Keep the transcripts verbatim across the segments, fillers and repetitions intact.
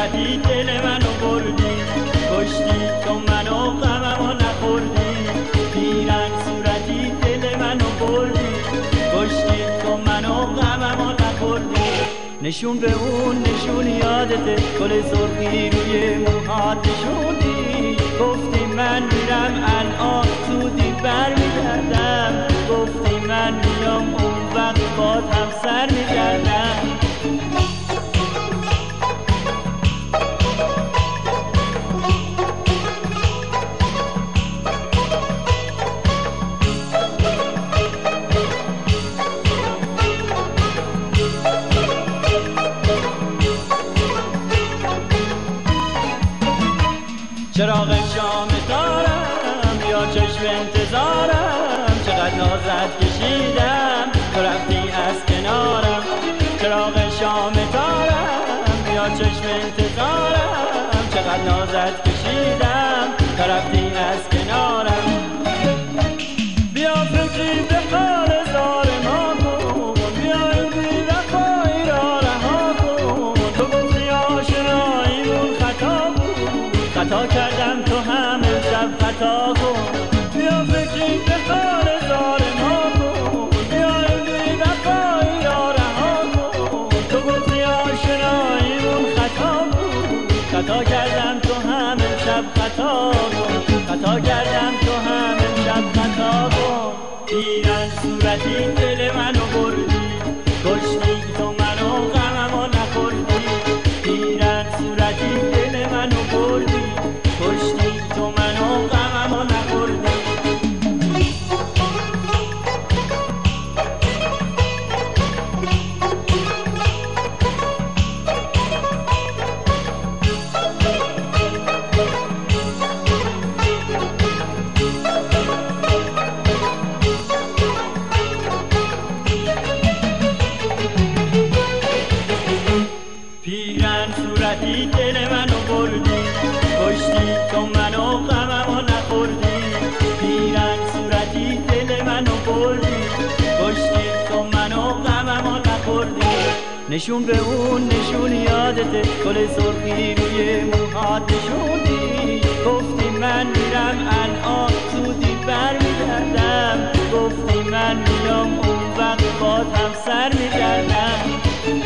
صورتی دل منو بردی، کشتی تو منو غممو نخوردی. پیرن صورتی دل منو بردی، کشتی تو منو غممو نخوردی. نشون به اون نشون یادته، گل سرخی روی موهات نشوندی. گفتی من میرم الان زودی برمیگردم، گفتی من میام اون وقت باز هم سر میگردم. چراغ شام دارم یا چشم انتظارم، چقدر نازت کشیدم تو رفتی از کنارم. چراغ شام دارم یا چشم انتظارم، چقدر نازت کشیدم تو رفتی از کنارم. بیا فکری به حال زار ما کن، بیا این بی وفایی را رها کن. تو گفتی آشناییمون خطا بود، خطا کردم تو هم امشب خطا کن. بیا فکری به حال زار ما کن، بیا این بی وفایی را رها کن. تو گفتی آشناییمون خطا بود، خطا کردم تو هم امشب خطا کن. خطا کردم تو هم امشب خطا کن. پیرن صورتی دل منو بردی، کشتی تو منو غممو نخوردی. پیرن صورتی دل منو بردی، کشتی تو منو غممو نخوردی. پیرن صورتی دل منو بردی، کشتی تو منو غممو نخوردی. پیرن صورتی دل منو بردی، کشتی تو منو غممو نخوردی. نشون به اون نشون یادته، گل سرخی روی موهات نشوندی. گفتی من میرم الان زودی برمیگردم، گفتی من میام اون وقت باز هم سر میگردم.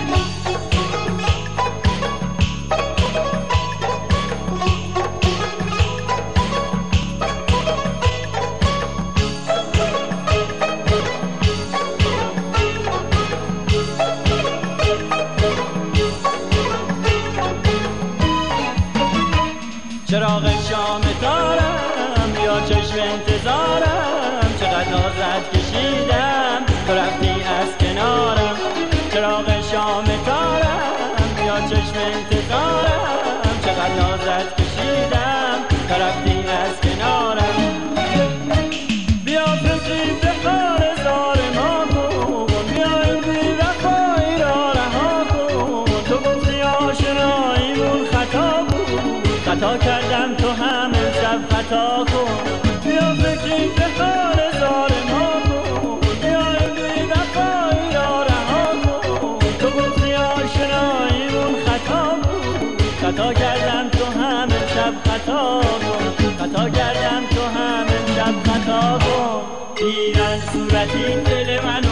چراغ شام دارم یا چشم انتظارم، چقدر نازت کشیدم تو رفتی از کنارم. چراغ شام دارم یا چشم انتظارم، چقدر نازت کشیدم تو رفتی از کنارم. بیا فکری به حال زار ما کن، بیا این بی وفایی را رها کن. تو گفتی آشناییمون خطا بود، خطا کردم تو هم امشب خطا کن. بیا فکری به حال زار ما کن، بیا این بی وفایی را رها کن. تو گفتی آشناییمون خطا بود، خطا کردم تو هم امشب خطا کن. خطا کردم تو هم امشب خطا کن. پیرن صورتی دل من